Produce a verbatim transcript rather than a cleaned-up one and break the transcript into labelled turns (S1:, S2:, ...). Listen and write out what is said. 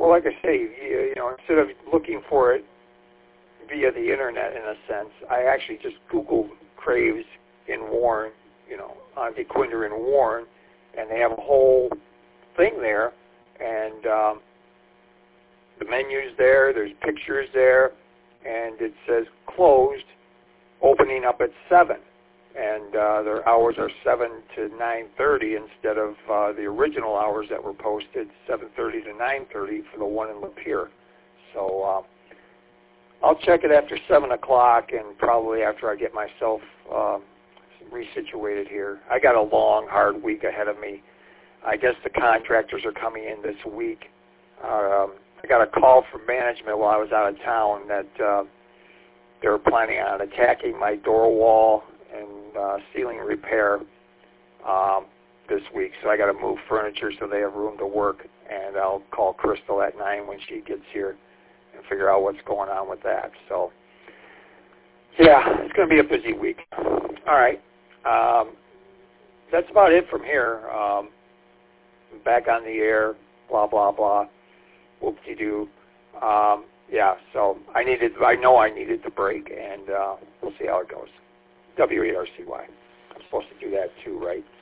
S1: Well, like I say, you, you know, instead of looking for it via the internet, in a sense, I actually just Googled Craves in Warren, you know, on Dequindre in Warren, and they have a whole thing there, and um, the menu's there, there's pictures there, and it says closed, opening up at seven. And uh, their hours are seven to nine thirty instead of uh, the original hours that were posted, seven thirty to nine thirty for the one in Lapeer. So uh, I'll check it after seven o'clock and probably after I get myself uh, resituated here. I got a long, hard week ahead of me. I guess the contractors are coming in this week. Um, I got a call from management while I was out of town that uh, they were planning on attacking my door wall and uh, ceiling repair um, this week. So I got to move furniture so they have room to work, and I'll call Crystal at nine when she gets here and figure out what's going on with that. So, yeah, it's going to be a busy week. All right. Um, that's about it from here. Um, back on the air, blah, blah, blah, whoop-de-doo. Um, yeah, so I needed, I know I needed the break, and uh, we'll see how it goes. W A R C Y. I'm supposed to do that too, right?